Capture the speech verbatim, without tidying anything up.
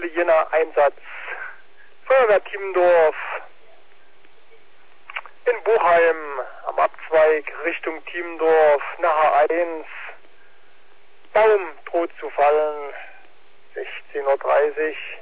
aktuelle Jena-Einsatz. Feuerwehr Timmendorf in Buchheim am Abzweig Richtung Timmendorf nach H eins. Baum droht zu fallen. sechzehn Uhr dreißig.